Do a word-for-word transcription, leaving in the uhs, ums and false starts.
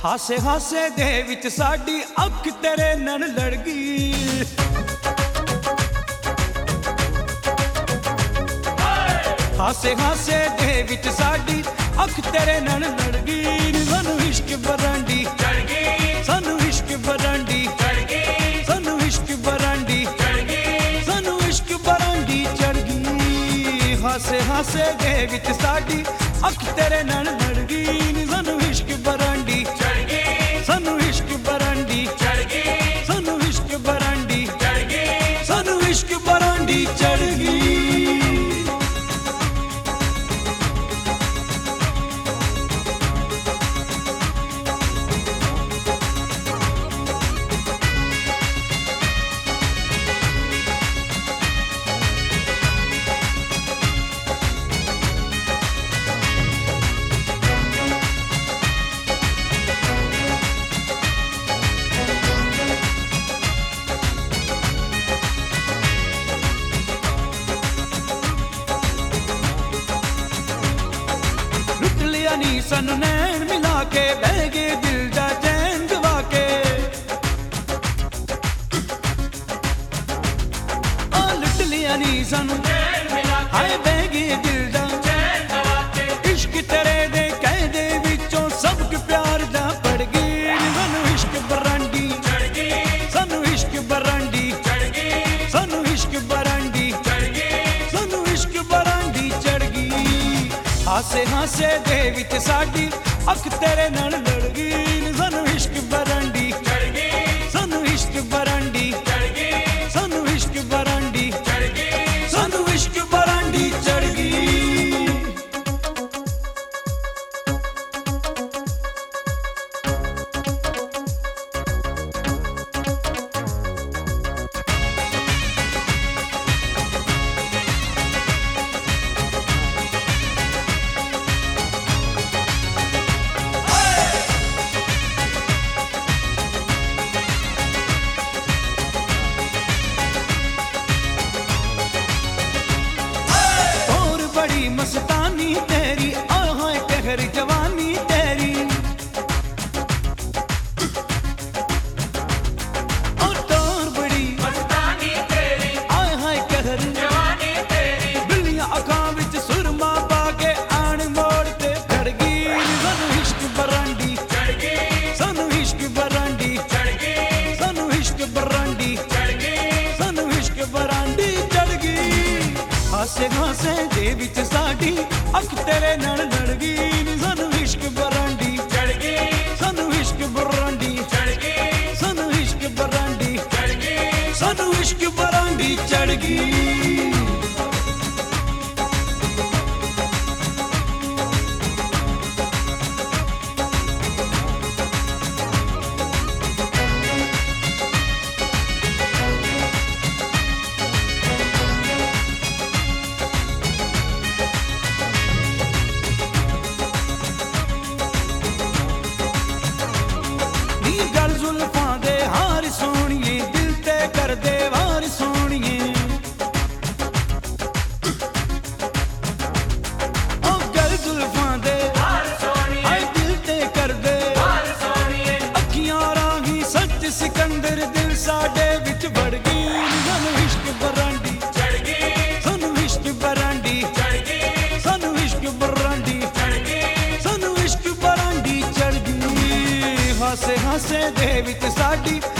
ਹਾਸੇ ਹਾਸੇ ਦੇ ਵਿੱਚ ਸਾਡੀ ਅੱਖ ਤੇਰੇ ਨਾਲ ਲੜ ਗਈ। ਹਾਸੇ ਹਾਸੇ ਦੇ ਵਿੱਚ ਸਾਡੀ ਅੱਖ ਤੇਰੇ ਨਾਲ ਲੜ ਗਈ। ਸਾਨੂੰ ਇਸ਼ਕ ਬਰਾਂਡੀ ਚੜ ਗਈ, ਸਾਨੂੰ ਇਸ਼ਕ ਬਰਾਂਡੀ ਚੜ ਗਈ, ਸਾਨੂੰ ਇਸ਼ਕ ਬਰਾਂਡੀ ਚੜ ਗਈ, ਸਾਨੂੰ ਇਸ਼ਕ ਬਰਾਂਡੀ ਚੜ ਗਈ। ਹਾਸੇ ਹਾਸੇ ਦੇ ਵਿੱਚ ਸਾਡੀ ਅੱਖ ਤੇਰੇ ਨਾਲ ਲੜ ਗਈ। ਸਾਨੂੰ ਇਸ਼ਕ ਬਰਾਂਡੀ ਚੜ ਗਈ, ਸਾਨੂੰ ਇਸ਼ਕ ਬਰਾਂਡੀ ਚੜ ਗਈ, ਸਾਨੂੰ ਇਸ਼ਕ ਬਰਾਂਡੀ ਚੜ ਗਈ, ਸਾਨੂੰ ਇਸ਼ਕ ਬਰਾਂਡੀ ਚੜ ਗਈ। ਨੀ ਸਾਨੂੰ ਨੈਣ ਮਿਲਾ ਕੇ ਬਹਿ ਗਏ ਦਿਲ ਦਾ ਚੈਨ ਗਵਾ ਕੇ। ਆ ਲੁੱਟ ਲਿਆ ਨੀ ਸਾਨੂੰ ਨੈਣ ਮਿਲਾ ਕੇ, ਹਾਏ ਬਹਿ ਗਏ ਦਿਲ ਦਾ ਚੈਨ ਗਵਾ ਕੇ। ਇਸ਼ਕ ਤੇਰੇ ਦੇ ਕਾਇਦੇ ਵਿੱਚੋਂ ਸਭ ਕੁ ਪਿਆਰ ਦਾ ਪੜ ਗਈ। ਸਾਨੂੰ ਇਸ਼ਕ ਬਰਾਂਡੀ ਚੜ ਗਈ, ਸਾਨੂੰ ਇਸ਼ਕ ਬਰਾਂਡੀ ਚੜ ਗਈ, ਸਾਨੂੰ ਇਸ਼ਕ ਬਰਾਂਡੀ ਚੜ ਗਈ, ਸਾਨੂੰ ਇਸ਼ਕ ਬਰਾਂਡੀ ਚੜ ਗਈ। ਹਾਸੇ ਹਾਸੇ ਦੇ ਵਿੱਚ ਸਾਡੀ ਅੱਖ ਤੇਰੇ ਨਾਲ ਲੜ ਗਈ। ਸਾਨੂੰ ਇਸ਼ਕ ਬਰਾਂਡੀ ਚੜ ਗਈ, ਸਾਨੂੰ ਇਸ਼ਕ ਬਰਾਂਡੀ ਚੜ ਗਈ, ਸਾਨੂੰ ਇਸ਼ਕ ਬਰਾਂਡੀ ਚੜ ਗਈ, ਸਾਨੂੰ ਇਸ਼ਕ ਬਰਾਂਡੀ ਚੜ ਗਈ। मस्तानी तेरी आहा कहर जवानी तेरी, और तोर बड़ी मस्तानी तेरी आहा कहर जवानी तेरी। बिल्लियां अखां विच सुरमा पा के आण मोड़ ते खड़ गई। सानू इश्क बरांडी चढ़ गई, सानू इश्क बरांडी चढ़ गई, सानू इश्क बरांडी चढ़ गई, सानू इश्क बरांडी चढ़ गई। हासे हासे दे विच साडी ਅੱਖ ਤੇਰੇ ਨਾਲ ਲੜ ਗਈ। ਸਾਨੂੰ ਇਸ਼ਕ ਬਰਾਂਡੀ ਚੜ ਗਈ, ਸਾਨੂੰ ਇਸ਼ਕ ਬਰਾਂਡੀ ਚੜ ਗਈ, ਸਾਨੂੰ ਇਸ਼ਕ ਬਰਾਂਡੀ ਚੜ ਗਈ, ਸਾਨੂੰ ਇਸ਼ਕ ਬਰਾਂਡੀ ਚੜ ਗਈ। ਗਲ ਜ਼ੁਲਫਾਂ ਦੇ ਹਾਰ ਸੋਹਣੀਏ, ਦਿਲ ਤੇ ਕਰਦੇ ਵਾਰ ਸੋਹਣੀਏ। ਉਹ ਗਲ ਜ਼ੁਲਫਾਂ ਦੇ ਹਾਰ ਸੋਹਣੀਏ, ਹਾਏ ਦਿਲ ਤੇ ਕਰਦੇ ਵਾਰ ਸੋਹਣੀਏ। ਅੱਖੀਆਂ ਰਾਹੀਂ ਸੱਚ ਸਿਕੰਦਰ ਦਿਲ ਸਾਡੇ ਵਿੱਚ ਵੜ ਗਈ। ਸਾਨੂੰ ਇਸ਼ਕ ਬਰਾਂਡੀ ਚੜ ਗਈ, ਸਾਨੂੰ ਇਸ਼ਕ ਬਰਾਂਡੀ ਚੜ ਗਈ, ਸਾਨੂੰ ਇਸ਼ਕ ਬਰਾਂਡੀ ਚੜ ਗਈ, ਸਾਨੂੰ ਇਸ਼ਕ ਬਰਾਂਡੀ ਚੜ ਗਈ। ਹਾਸੇ ਹਾਸੇ ਦੇ ਵਿੱਚ ਸਾਡੀ